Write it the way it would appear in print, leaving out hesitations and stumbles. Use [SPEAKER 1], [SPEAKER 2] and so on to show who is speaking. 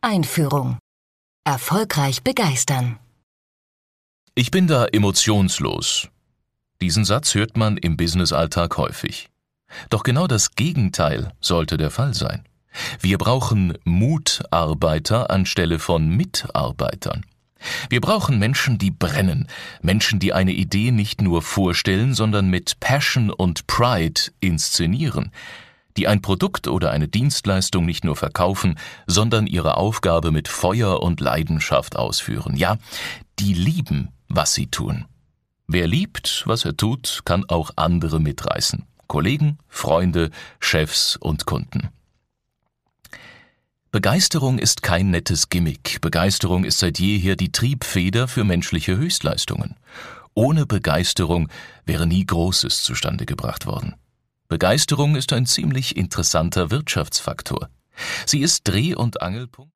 [SPEAKER 1] Einführung. Erfolgreich begeistern.
[SPEAKER 2] Ich bin da emotionslos. Diesen Satz hört man im Businessalltag häufig. Doch genau das Gegenteil sollte der Fall sein. Wir brauchen Mutarbeiter anstelle von Mitarbeitern. Wir brauchen Menschen, die brennen, Menschen, die eine Idee nicht nur vorstellen, sondern mit Passion und Pride inszenieren, die ein Produkt oder eine Dienstleistung nicht nur verkaufen, sondern ihre Aufgabe mit Feuer und Leidenschaft ausführen. Ja, die lieben, was sie tun. Wer liebt, was er tut, kann auch andere mitreißen. Kollegen, Freunde, Chefs und Kunden. Begeisterung ist kein nettes Gimmick. Begeisterung ist seit jeher die Triebfeder für menschliche Höchstleistungen. Ohne Begeisterung wäre nie Großes zustande gebracht worden. Begeisterung ist ein ziemlich interessanter Wirtschaftsfaktor. Sie ist Dreh- und Angelpunkt